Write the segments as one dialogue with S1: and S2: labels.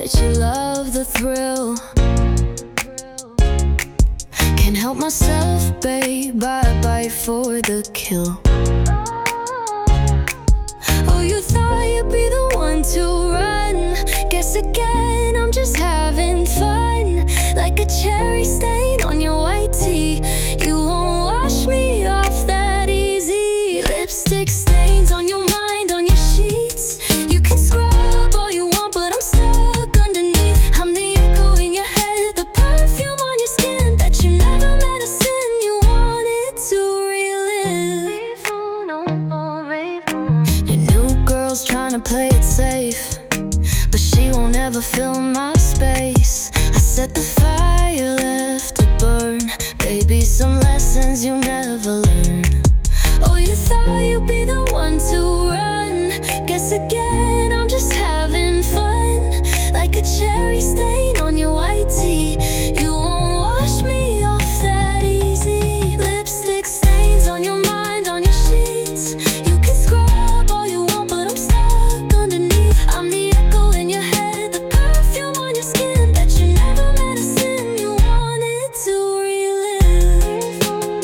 S1: bet you love the thrill. Can't help myself, babe, I bite for the kill. Oh, you thought you'd be the one to run. Guess again, I'm just having fun. Like a cherry stain on your white tee. You won't wash me off that easy. Lipstick stains on your mind, on your sheets. You can scrub all you want, but I'm stuck underneath. I'm the echo in your head, the perfume on your skin that you never met us in. You wanted to relive. Your new girl's trying to play it safe, but she won't ever fill my space. I set the fire, left to burn. Baby, some lessons you never learn. Oh, you thought you'd be the one to run. Guess again, I'm just having fun. Like a cherry stain on your white tee. You won't wash me off that easy. Lipstick stains on your mind, on your sheets. You can scrub all you want, but I'm stuck underneath. I'm the echo in your head, the perfume on your skin that you never met us in. You wanted to relive.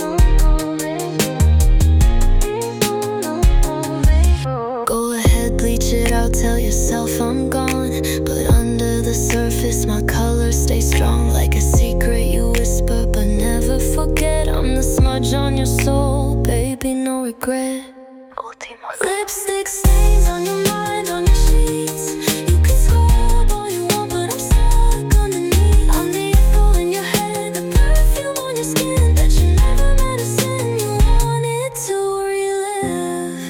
S1: Go ahead, bleach it out, tell yourself I'm gone. But under the surface, my colors stay strong. Like a secret you whisper, but never forget. I'm the smudge on your soul, baby, no regret. Lipstick stains on your mind, on your sheets. You can scrub all you want, but I'm stuck underneath. I'm the echo in your head, the perfume on your skin that you never met us in. You wanted to relive.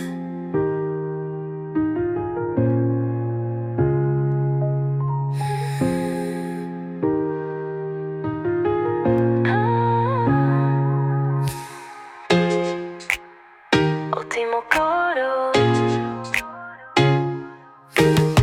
S1: Último coro.